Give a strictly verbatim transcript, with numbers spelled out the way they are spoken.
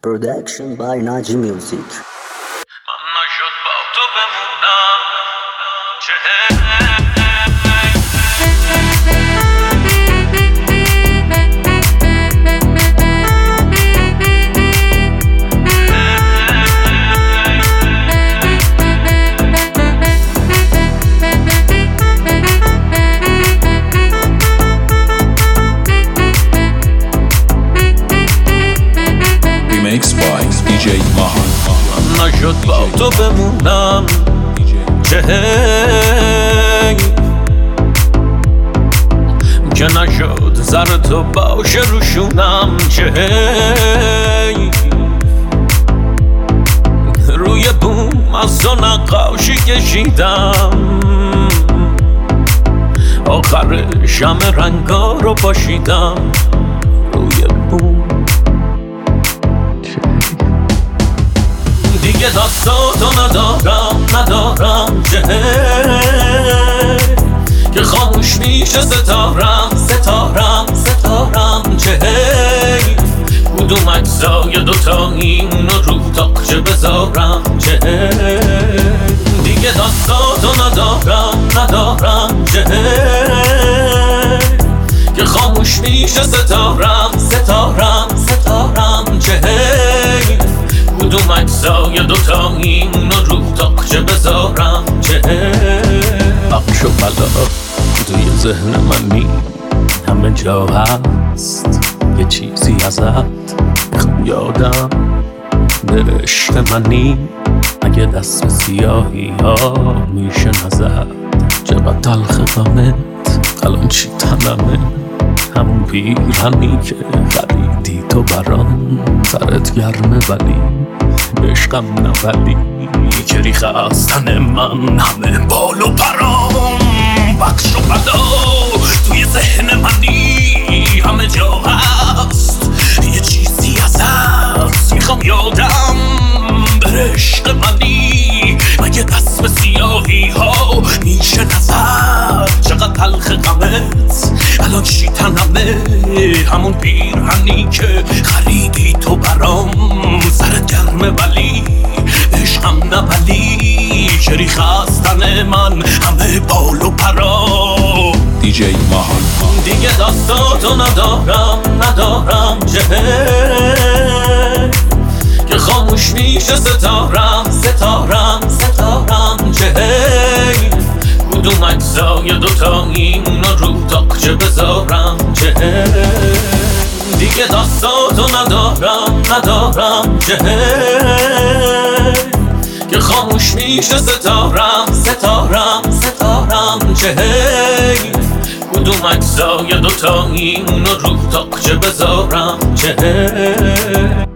Production by Naji Music. من نشد با تو بمونم چه Mixed by دی جی ماهان. من نشد با تو بمونم چه که نشد زر تو باشه روشونم چه روی بوم از تو نقاشی کشیدم آخر شمع رنگا رو پاشیدم روی بوم دیگه دستاتو ندارم ندارم چه که خاموش میشه ستارم ستارم ستارم چه کدوم اجزای دوتاییم رو رو تاقچه بذارم چه دیگه دستاتو ندارم ندارم چه که خاموش میشه ستارم ستارم ستارم چه کدوم اجزای دوتاییم رو رو تاقچه بذارم چه عقش و بلا توی ذهن منی همه جا هست یه چیزی ازت میخوام یادم به عشق منی اگه دست به سیاهی ها میشه نزد چقدر تلخ غمت الان چی تنمه همون پیرهنی که خریدی تو برام سرت گرمه ولی عشقم نبلی که ریخ از تن من همه بال و پرام بخش و بلا توی ذهن منی همه جا هست یه چیزی ازت میخوام یادم به عشق منی مگه دست به سیاهی ها میشه نظر چقدر تلخ غمت الان چی تنمه همون پیرهنی که خریدی تو برام سرت گرمه ولی عشقم نبلی شریخ از تن من همه بال و پرا دی جی ماهان. دیگه دستاتو ندارم ندارم چه که خاموش میشه ستارم ستارم ستارم چه کدوم اجزای دوتاییم رو رو تاقچه بذارم چه دیگه دستاتو ندارم ندارم چه که خاموش میشه ستارم ستارم ستارم چه کدوم اجزای دوتاییم رو رو تاقچه بذارم چه